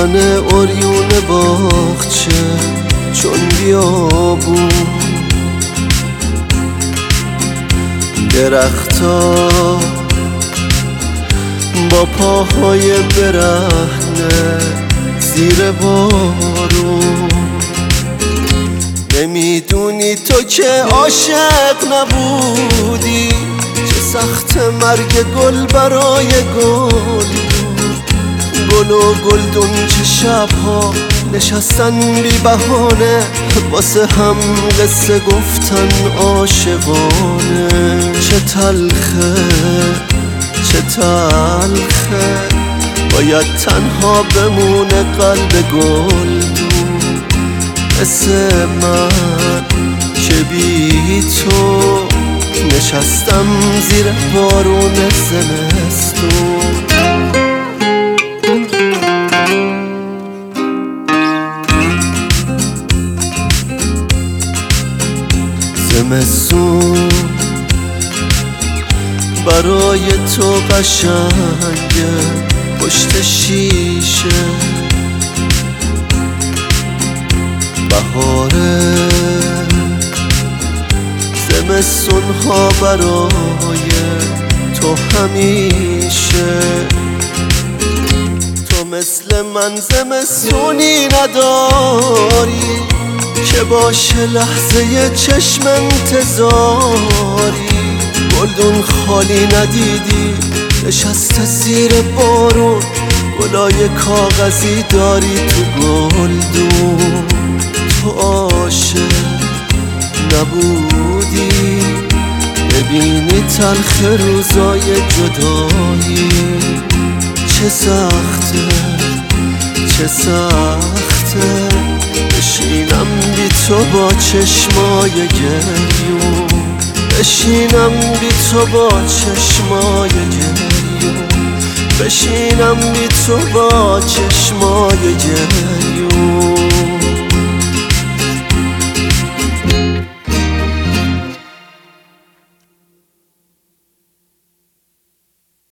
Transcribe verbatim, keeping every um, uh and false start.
من عریون باغچه چون بیابون، درختا با پاهای برهنه زیر بارون. نمیدونی تو که عاشق نبودی، چه سخت مرگ گل برای گل. گل و گلدون چه شبها نشستن بی بهانه، واسه هم قصه گفتن عاشقانه. چه تلخه چه تلخه باید تنها بمونه قلب گلدون، مثل من که بی تو نشستم زیر بارون زمستون. زمستون برای تو قشنگه پشت شیشه، بهاره زمستون ها برای تو همیشه. تو مثل من زمستونی نداری که باشه لحظه چشم انتظاری. گلدون خالی ندیدی نشسته زیر بارون، گلای کاغذی داری تو گلدون. تو عاشق نبودی ببینی تلخ روزای جدایی. چه سخته چه سخته بشینم بی تو با چشمای گریون، بشینم بی تو با چشمای گریون، بشینم بی تو با چشمای گریون.